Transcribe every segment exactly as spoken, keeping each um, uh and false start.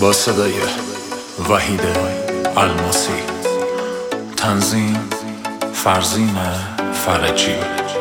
با صدای وحید الماسی، تنظیم فرزین فرجی.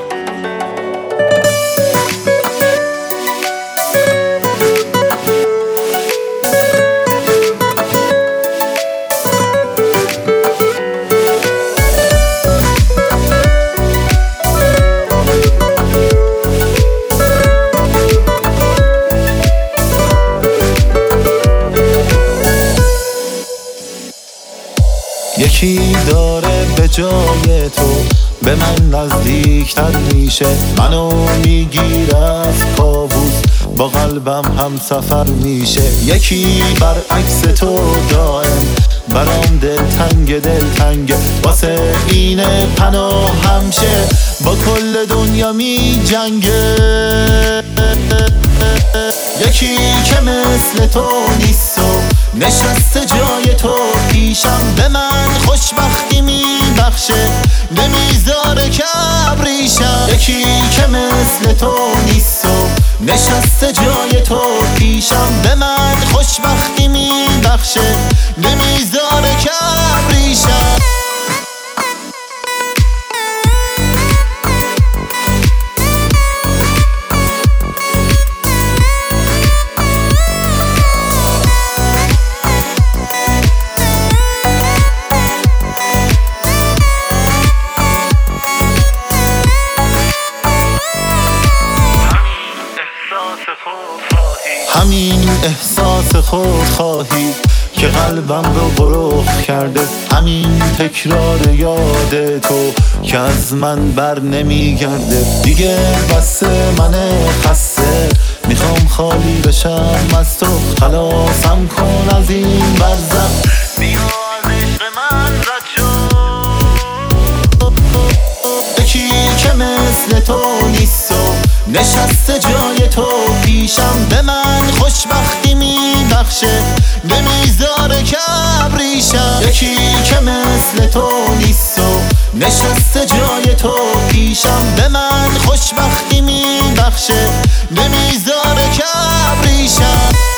یکی داره به جای تو به من نزدیکتر میشه، منو میگیره از کابوس با قلبم هم سفر میشه. یکی برعکس تو دائم برام دلتنگ دلتنگ، واسه اینه پناه همشه با کل دنیا می جنگه. یکی که مثل تو نیست و نشسته جای تو پیشم، به من خوشبختی میبخشه نمیذاره کبریشم. یکی که مثل تو نیست و نشسته جای تو پیشم، به من خوشبختی میبخشه نمیذاره کبریشم. همین احساس خودخواهی که قلبم رو بروخ کرده، همین تکرار یاد تو که از من بر نمیگرده. دیگه بس من خسته میخوام خالی بشم از تو، خلاصم کن از این برزخ، بیا از عشق من رد شو. یکی که مثل تو نیست و نشسته جای تو پیشم، به من خوشبختی میبخشه نمیذاره کبریشم. یکی که مثل تو نیست و نشسته جای تو پیشم، به من خوشبختی میبخشه نمیذاره کبریشم.